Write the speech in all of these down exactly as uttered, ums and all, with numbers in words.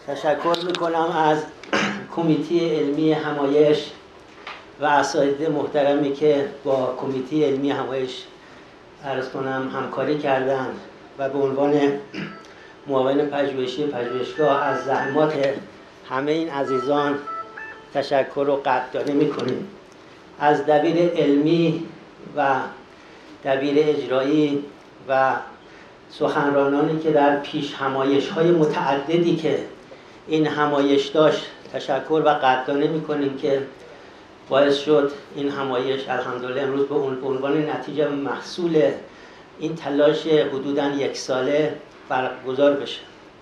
تشکر میکنم از کمیته علمی همایش و اساتید محترمی که با کمیته علمی همایش عرض کنم همکاری کردند و به عنوان معاون پژوهشی پژوهشگاه از زحمات همه این عزیزان تشکر و قدردانی میکنیم. از دبیر علمی و دبیر اجرایی و سخنرانانی که در پیش همایش‌های متعددی که این همایش داشت تشکر و قدردانی میکنیم که باعث شد این همایش الحمدلله امروز به عنوان نتیجه محصول این تلاش حدوداً یک ساله برگزار بشه.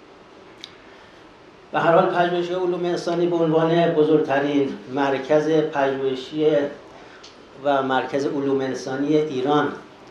به هر حال پژوهش علوم انسانی به عنوان بزرگترین مرکز پژوهشی و مرکز علوم انسانی ایران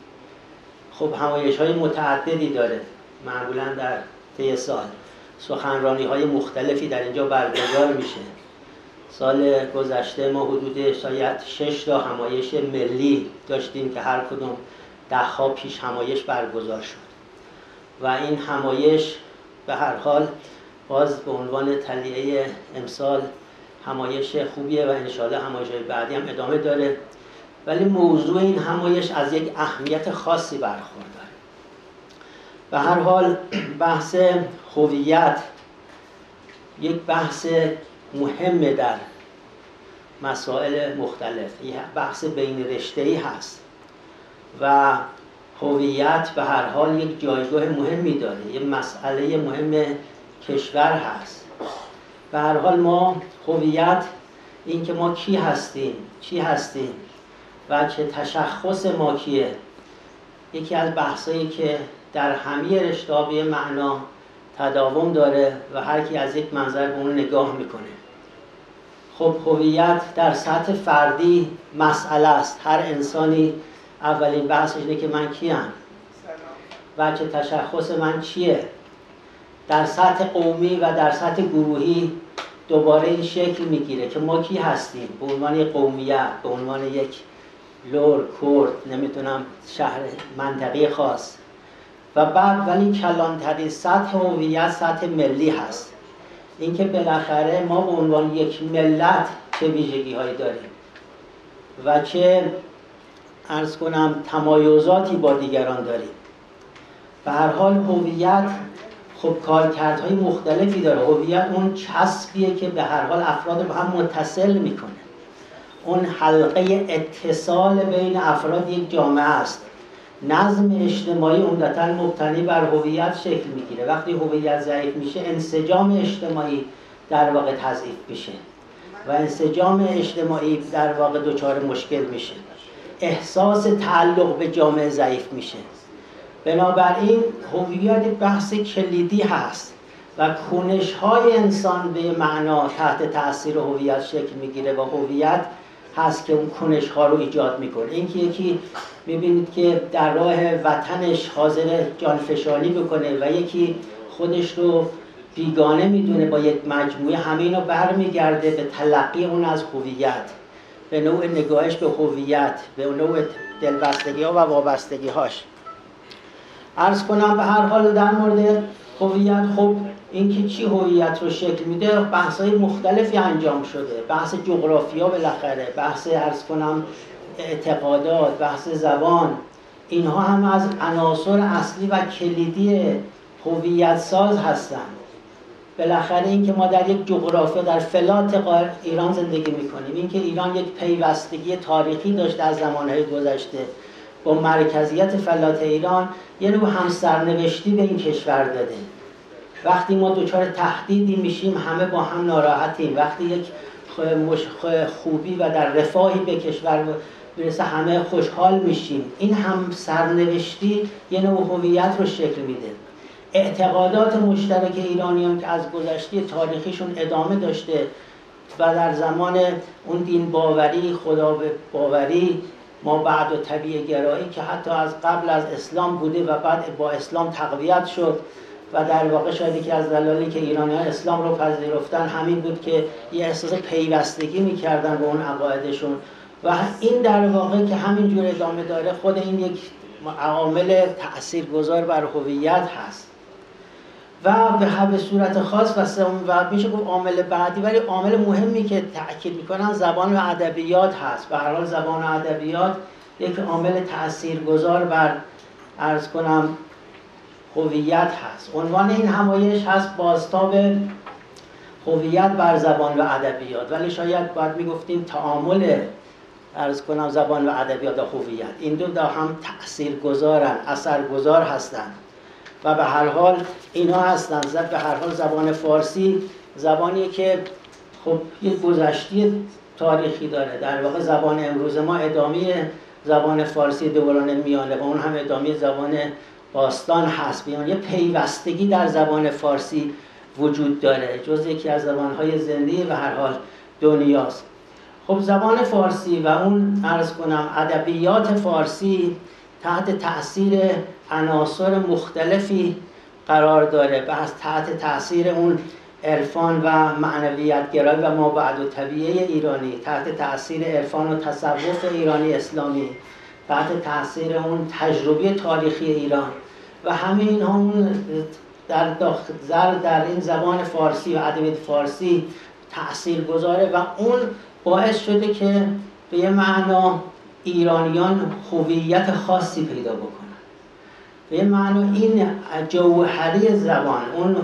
خب همایش‌های متعددی داره. معمولاً در طی سال سخنرانی‌های مختلفی در اینجا برگزار میشه. سال گذشته ما حدود شاید شش تا همایش ملی داشتیم که هر کدوم ده ها پیش همایش برگزار شد و این همایش به هر حال باز به عنوان تلیه امسال همایش خوبیه و انشاءالله همایش‌های بعدی هم ادامه داره، ولی موضوع این همایش از یک اهمیت خاصی برخورداره. به هر حال بحث هویت یک بحث مهمه در مسائل مختلف، یک بحث بین رشته‌ای هست و هویت به هر حال یک جایگاه مهمی داره، یک مسئله مهم کشور هست. به هر حال ما هویت، این که ما کی هستیم، چی هستیم و چه تشخص ما کیه، یکی از بحثایی که در همه رشته‌ها به معنا تداوم داره و هر کی از یک منظر به اون نگاه میکنه. خب هویت در سطح فردی مسئله است. هر انسانی اولین بحثش اینه که من کیم و چه تشخص من چیه. در سطح قومی و در سطح گروهی دوباره این شکل میگیره که ما کی هستیم به عنوان یک قومیت، به عنوان یک لور، کرد، نمیتونم شهر، منطقه خاص. و بعد ولی کلانترین سطح هویت سطح ملی هست، اینکه بالاخره ما به عنوان یک ملت چه ویژگی هایی داریم و چه عرض کنم تمایزاتی با دیگران داریم. به هر حال هویت خب کارکردهای مختلفی داره. هویت اون چسبیه که به هر حال افراد با هم متصل میکنه، اون حلقه اتصال بین افراد یک جامعه است. نظم اجتماعی عمدتاً مبتنی بر هویت شکل میگیره. وقتی هویت ضعیف میشه انسجام اجتماعی در واقع تضعیف میشه و انسجام اجتماعی در واقع دچار مشکل میشه، احساس تعلق به جامعه ضعیف میشه. بنابراین هویت بحث کلیدی هست و کنش‌های انسان به معنا تحت تأثیر هویت شکل میگیره و هویت هست که اون کنش‌ها رو ایجاد میکنه. این که یکی میبینید که در راه وطنش حاضر جانفشانی بکنه و یکی خودش رو بیگانه میدونه با یک مجموعه، همه اینو برمیگرده به تلقی اون از هویت، به نوع نگاهش به هویت، به نوع دلبستگی‌ها و وابستگی‌هاش. عرض کنم به هر حال در مورد هویت، خب اینکه چی هویت رو شکل میده بحث‌های مختلفی انجام شده. بحث جغرافیا بالاخره، بحث عرض کنم اعتقادات، بحث زبان، اینها هم از عناصر اصلی و کلیدی هویت ساز هستند. بالاخره اینکه ما در یک جغرافیا در فلات ایران زندگی میکنیم، اینکه ایران یک پیوستگی تاریخی داشته از زمانهای گذشته با مرکزیت فلات ایران، یه نوع همسرنوشتی به این کشور داده. وقتی ما دچار تهدیدی میشیم همه با هم ناراحتیم، وقتی یک خوبی و در رفاهی به کشور برسه همه خوشحال میشیم. این همسرنوشتی یه نوع هویت رو شکل میده. اعتقادات مشترک ایرانیان که از گذشته تاریخیشون ادامه داشته و در زمان اون دین باوری، خدا باوری، ما بعد و طبیعه گرایی که حتی از قبل از اسلام بوده و بعد با اسلام تقویت شد و در واقع شاید که از دلایلی که ایرانی‌ها اسلام رو پذیرفتن همین بود که یه احساس پیوستگی می‌کردن به اون عقایدشون و این در واقع که همینجور ادامه داره خود این یک عامل تأثیرگذار بر هویت هست. و به به صورت خاص و سوم و میشه گفت عامل بعدی، ولی عامل مهمی که تأکید میکنن زبان و ادبیات هست. به هر حال زبان و ادبیات یک عامل تاثیرگذار بر عرض کنم هویت هست. عنوان این همایش هست بازتاب هویت بر زبان و ادبیات، ولی شاید باید میگفتیم تعامل عرض کنم زبان و ادبیات و هویت. این دو تا هم تاثیرگذارن، اثرگذار هستند و به هر حال اینا هستن. زب به هر حال زبان فارسی زبانی که خب یک گذشته تاریخی داره. در واقع زبان امروز ما ادامه زبان فارسی دوران میانه و اون هم ادامه زبان باستان هست. بیان یه پیوستگی در زبان فارسی وجود داره، جز یکی از زبانهای زنده و هر حال دنیاست. خب زبان فارسی و اون عرض کنم ادبیات فارسی تحت تأثیر عناصر مختلفی قرار داره، بحث تحت تأثیر اون عرفان و معنویت گرایی و مابعد و طبیعه ایرانی، تحت تأثیر عرفان و تصوف ایرانی اسلامی، تحت تأثیر اون تجربه تاریخی ایران و همه اینها اون در داخل در این زبان فارسی و ادبیات فارسی تأثیر گذاره و اون باعث شده که به یه معنا ایرانیان هویت خاصی پیدا بکنن. به یه معنا این جوهری زبان، اون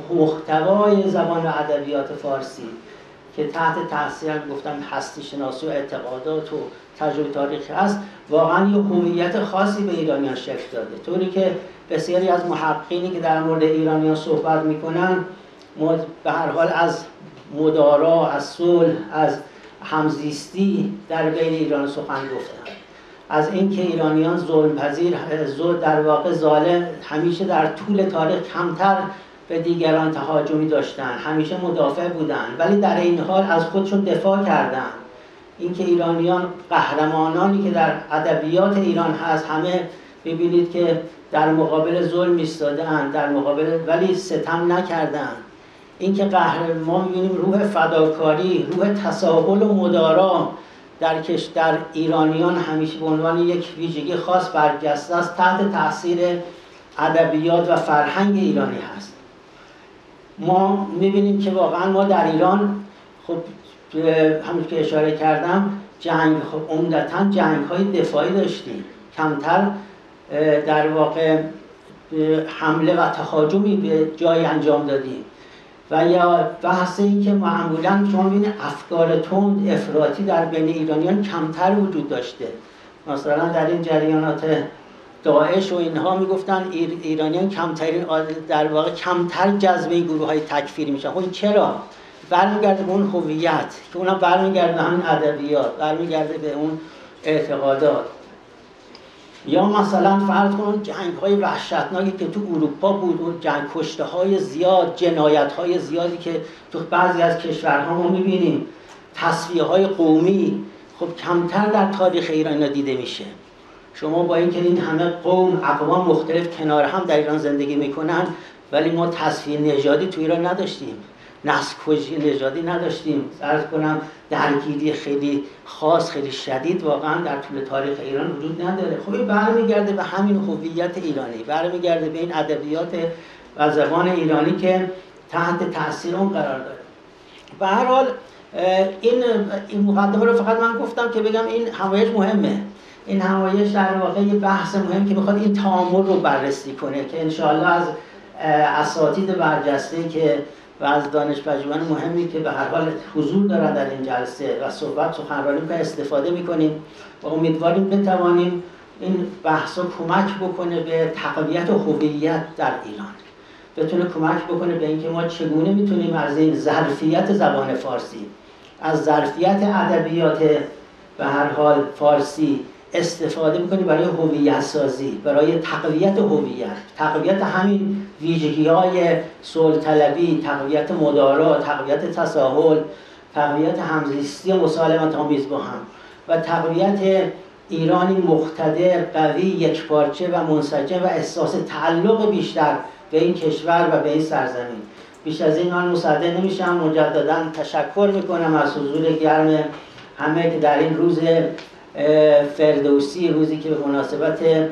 محتوای زبان و ادبیات فارسی که تحت تاثیر گفتم هستی شناسی و اعتقادات و تجربه تاریخی هست، واقعا یه هویت خاصی به ایرانیان شکل داده. طوری که بسیاری از محققینی که در مورد ایرانیان صحبت میکنن به هر حال از مدارا، از صلح، از همزیستی در بین ایران سخن گفتن، از اینکه ایرانیان ظلم پذیر، در واقع ظالم، همیشه در طول تاریخ کمتر به دیگران تهاجمی داشتن، همیشه مدافع بودن ولی در این حال از خودشون دفاع کردن. اینکه ایرانیان قهرمانانی که در ادبیات ایران هست همه ببینید که در مقابل ظلم ایستادن، در مقابل ولی ستم نکردن. اینکه قهرمان ما می‌بینیم روح فداکاری، روح تساهل و مدارا در کش در ایرانیان همیشه به عنوان یک ویژگی خاص برجسته است، تحت تاثیر ادبیات و فرهنگ ایرانی هست. ما می‌بینیم که واقعا ما در ایران خب همون که اشاره کردم جنگ خب عمدتاً جنگ‌های دفاعی داشتیم، کمتر در واقع حمله و تهاجمی به جای انجام دادیم. و یا بحث این که معمولاً شما می‌بینید افکار تند افراطی در بین ایرانیان کمتر وجود داشته. مثلا در این جریانات داعش و اینها میگفتن ایر ایرانیان کمترین در واقع کمتر جذب این گروه‌های تکفیری میشن. خب این چرا؟ برمیگرده به اون هویت که اونم برمیگرده به همین ادبیات، برمیگرده به اون اعتقادات. یا مثلا فرض کن جنگ‌های وحشتناکی که تو اروپا بود، اون جنگ کشته‌های زیاد، جنایت‌های زیادی که تو بعضی از کشورها ما می‌بینیم، تصفیه‌های قومی خب کمتر در تاریخ ایران دیده میشه. شما با اینکه این همه قوم، اقوام مختلف کنار هم در ایران زندگی میکنن ولی ما تصفیه نژادی تو ایران نداشتیم، نسل کشی نژادی نداشتیم. عرض کنم درگیری خیلی خاص، خیلی شدید واقعا در طول تاریخ ایران وجود نداره. خب این برمیگرده به همین هویت ایرانی، برمیگرده به این ادبیات و زبان ایرانی که تحت تاثیر اون قرار داره. به هر حال این این مقدمه رو فقط من گفتم که بگم این همایش مهمه. این همایش در واقع یه بحث مهم که میخواد این تعامل رو بررسی کنه که انشاءالله از اساتید برجسته‌ای که و از دانش‌پژوهان مهمی که به هر حال حضور دارن در این جلسه و صحبت سخنرانی می‌کنن استفاده می‌کنیم و امیدواریم بتوانیم این بحث رو کمک بکنه به تقویت هویت در ایران، بتونه کمک بکنه به اینکه ما چگونه میتونیم از این ظرفیت زبان فارسی، از ظرفیت ادبیات به هر حال فارسی استفاده می‌کنیم برای هویت سازی، برای تقویت هویت، تقویت همین ویژگی‌های صلح طلبی، تقویت مدارا، تقویت تساهل، تقویت همزیستی مسالمت آمیز با هم و تقویت ایرانی مقتدر، قوی، یکپارچه و منسجم و احساس تعلق بیشتر به این کشور و به این سرزمین. بیش از این من مصدق نمیشم. مجدداً تشکر میکنم از حضور گرم همه که در این روز فردوسی، روزی که به مناسبت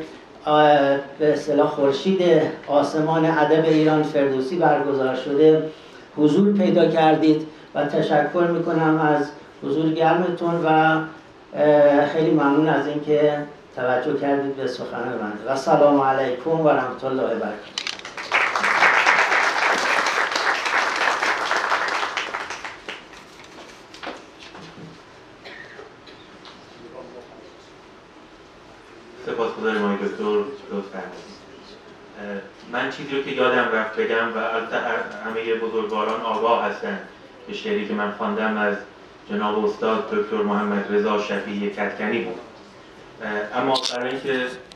به اصطلاح خورشید آسمان ادب ایران فردوسی برگزار شده حضور پیدا کردید و تشکر میکنم از حضور گرمتون و خیلی ممنون از اینکه توجه کردید به سخن من و سلام علیکم و رحمت الله و برکاته. سپاسگزارم آقای دکتر لطف فرمودید. من چیزی رو که یادم رفت بگم و البته همه بزرگواران آگاه هستن به شعری که من خواندم از جناب استاد دکتر محمد رضا شفیعی کدکنی بود، اما برای اینکه